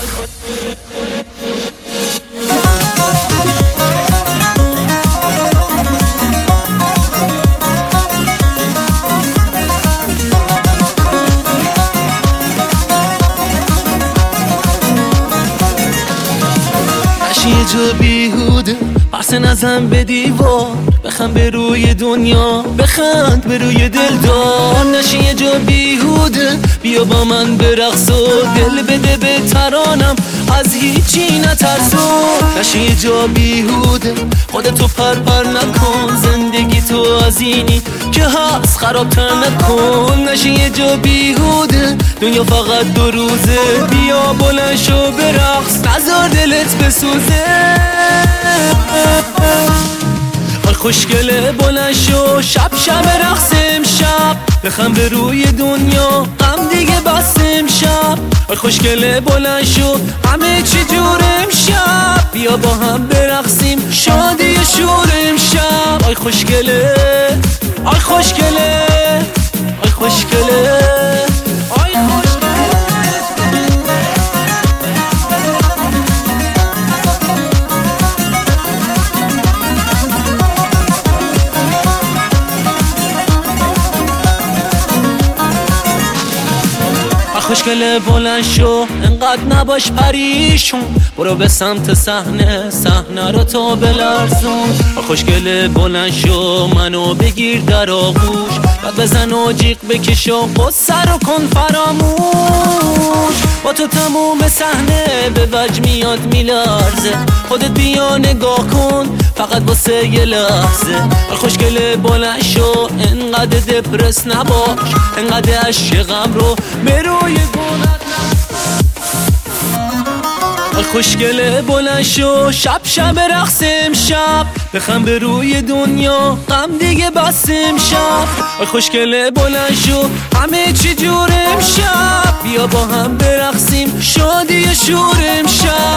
یه جا بیهوده پس نزن به دیوار، بخند به روی دنیا، بخند به روی دلدار. نشی یه جا بیهوده بیا با من برقص و دل بده به ترانم، از هیچی نترسو. نشی یه جا بیهوده خودتو پر نکن، زندگی تو از اینی که هست خرابتر نکن. نشی یه جا بیهوده دنیا فقط 2 روزه، بیا بلند شو برقص نذار دلت بسوزه. آی خوشگله بلند شو شب رقص امشب، بخند به روی دنیا غم دیگه بس امشب. آی خوشگله بلند شو همه چی جور امشب، بیا با هم برقصیم شادی شور امشب. آی خوشگله آی خوشگله آی خوشگله آی خوشگله. خوشگله بلند شو انقدر نباش پریشون، برو به سمت صحنه رو تو بلرزون. خوشگله بلند شو منو بگیر در آغوش، بعد بزن و جیغ بکش و قصه رو کن فراموش. با تو تموم صحنه به وجه میاد میلرزه، خودت بیا نگاه کن فقط واسه یه لحظه. خوشگله بلند شو انقدر دپرس نباش، انقدر عشق غم رو به روی گونت خوشگله بلند شو شب رقص امشب، بخند به روی دنیا غم دیگه بس امشب. خوشگله بلند شو همه چی جور امشب، بیا با هم برقصیم شادی شور امشب.